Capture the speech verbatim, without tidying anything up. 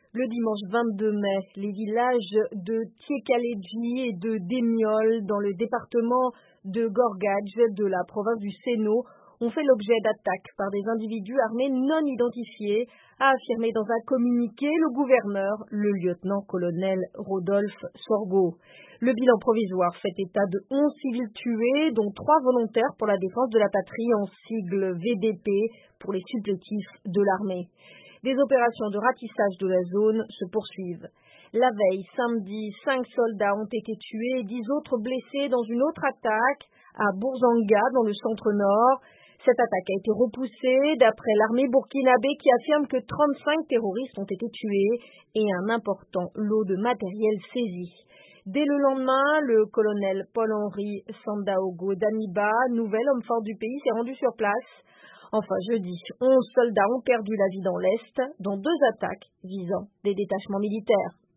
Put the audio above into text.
Le dimanche vingt-deux mai, les villages de Tiekalegi et de Demiol, dans le département de Gorgadj de la province du Séno, ont fait l'objet d'attaques par des individus armés non identifiés, a affirmé dans un communiqué le gouverneur, le lieutenant-colonel Rodolphe Sorgo. Le bilan provisoire fait état de onze civils tués, dont trois volontaires pour la défense de la patrie en sigle V D P pour les supplétifs de l'armée. Des opérations de ratissage de la zone se poursuivent. La veille, samedi, cinq soldats ont été tués et dix autres blessés dans une autre attaque à Bourzanga, dans le centre-nord. Cette attaque a été repoussée d'après l'armée burkinabé qui affirme que trente-cinq terroristes ont été tués et un important lot de matériel saisi. Dès le lendemain, le colonel Paul-Henri Sandaogo Damiba, nouvel homme fort du pays, s'est rendu sur place. Enfin, jeudi, onze soldats ont perdu la vie dans l'Est, dans deux attaques visant des détachements militaires.